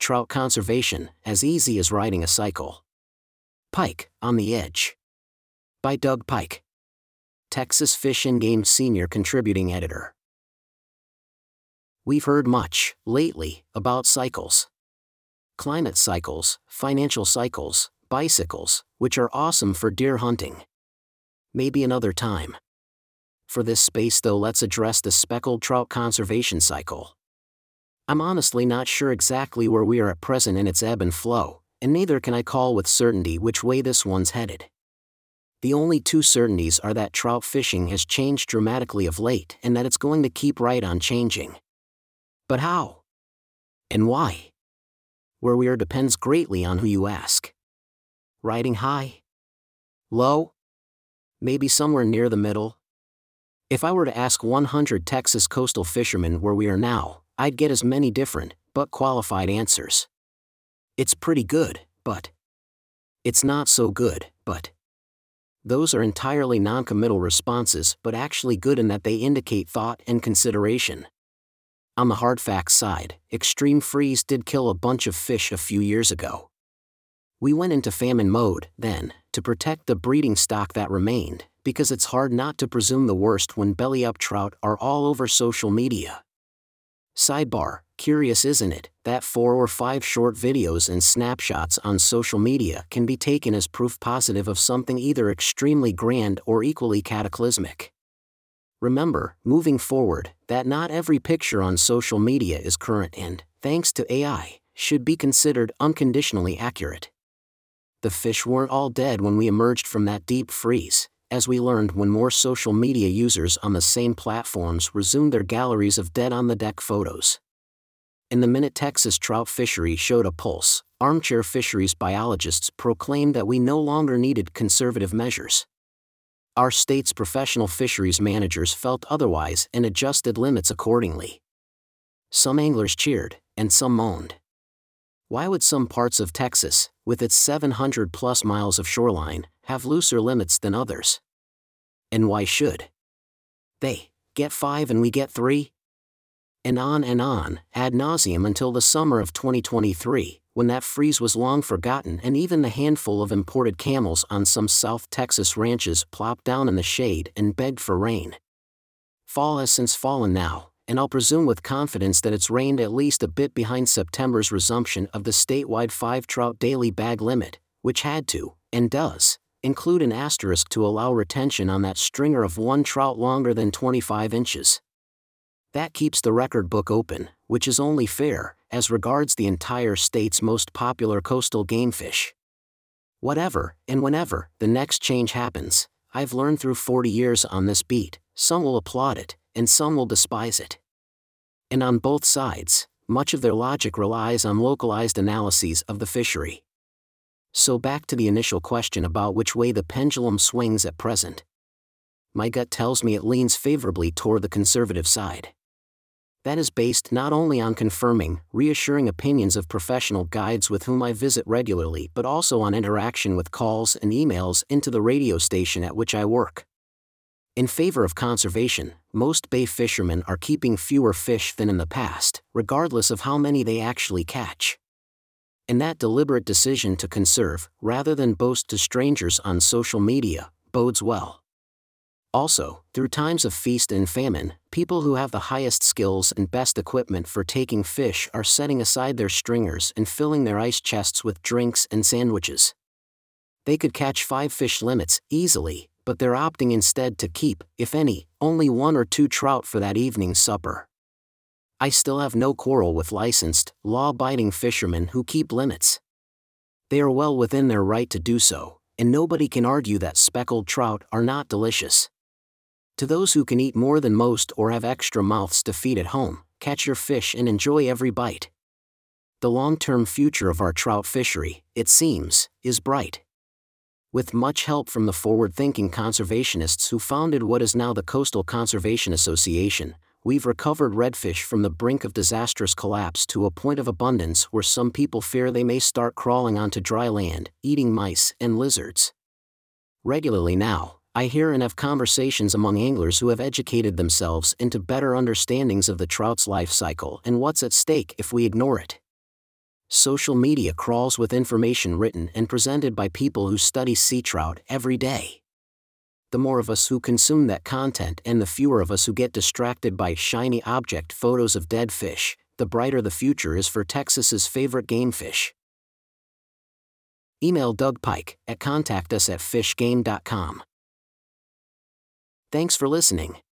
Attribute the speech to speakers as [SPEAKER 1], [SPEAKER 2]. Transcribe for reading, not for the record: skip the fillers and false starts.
[SPEAKER 1] trout conservation, as easy as riding a cycle. Pike, on the Edge. By Doug Pike. Texas Fish and Game Senior Contributing Editor. We've heard much, lately, about cycles. Climate cycles, financial cycles, bicycles, which are awesome for deer hunting. Maybe another time. For this space though, let's address the speckled trout conservation cycle. I'm honestly not sure exactly where we are at present in its ebb and flow, and neither can I call with certainty which way this one's headed. The only two certainties are that trout fishing has changed dramatically of late and that it's going to keep right on changing. But how? And why? Where we are depends greatly on who you ask. Riding high? Low? Maybe somewhere near the middle? If I were to ask 100 Texas coastal fishermen where we are now, I'd get as many different, but qualified answers. It's pretty good, but. It's not so good, but. Those are entirely non-committal responses, but actually good in that they indicate thought and consideration. On the hard facts side, extreme freeze did kill a bunch of fish a few years ago. We went into famine mode, then, to protect the breeding stock that remained, because it's hard not to presume the worst when belly-up trout are all over social media. Sidebar, curious isn't it, that 4 or 5 short videos and snapshots on social media can be taken as proof positive of something either extremely grand or equally cataclysmic. Remember, moving forward, that not every picture on social media is current and, thanks to AI, should be considered unconditionally accurate. The fish weren't all dead when we emerged from that deep freeze, as we learned when more social media users on the same platforms resumed their galleries of dead-on-the-deck photos. In the minute Texas trout fishery showed a pulse, armchair fisheries biologists proclaimed that we no longer needed conservative measures. Our state's professional fisheries managers felt otherwise and adjusted limits accordingly. Some anglers cheered, and some moaned. Why would some parts of Texas, with its 700-plus miles of shoreline, have looser limits than others? And why should they get 5 and we get 3? And on, ad nauseum until the summer of 2023, when that freeze was long forgotten and even the handful of imported camels on some South Texas ranches plopped down in the shade and begged for rain. Fall has since fallen now, and I'll presume with confidence that it's rained at least a bit behind September's resumption of the statewide 5 trout daily bag limit, which had to, and does, include an asterisk to allow retention on that stringer of 1 trout longer than 25 inches. That keeps the record book open, which is only fair, as regards the entire state's most popular coastal game fish. Whatever, and whenever, the next change happens, I've learned through 40 years on this beat, some will applaud it, and some will despise it. And on both sides, much of their logic relies on localized analyses of the fishery. So back to the initial question about which way the pendulum swings at present. My gut tells me it leans favorably toward the conservative side. That is based not only on confirming, reassuring opinions of professional guides with whom I visit regularly but also on interaction with calls and emails into the radio station at which I work. In favor of conservation, most bay fishermen are keeping fewer fish than in the past, regardless of how many they actually catch. And that deliberate decision to conserve, rather than boast to strangers on social media, bodes well. Also, through times of feast and famine, people who have the highest skills and best equipment for taking fish are setting aside their stringers and filling their ice chests with drinks and sandwiches. They could catch 5 fish limits easily, but they're opting instead to keep, if any, only 1 or 2 trout for that evening's supper. I still have no quarrel with licensed, law-abiding fishermen who keep limits. They are well within their right to do so, and nobody can argue that speckled trout are not delicious. To those who can eat more than most or have extra mouths to feed at home, catch your fish and enjoy every bite. The long-term future of our trout fishery, it seems, is bright. With much help from the forward-thinking conservationists who founded what is now the Coastal Conservation Association, we've recovered redfish from the brink of disastrous collapse to a point of abundance where some people fear they may start crawling onto dry land, eating mice and lizards. Regularly now, I hear and have conversations among anglers who have educated themselves into better understandings of the trout's life cycle and what's at stake if we ignore it. Social media crawls with information written and presented by people who study sea trout every day. The more of us who consume that content and the fewer of us who get distracted by shiny object photos of dead fish, the brighter the future is for Texas's favorite game fish. Email Doug Pike at contactus@fishgame.com. Thanks for listening.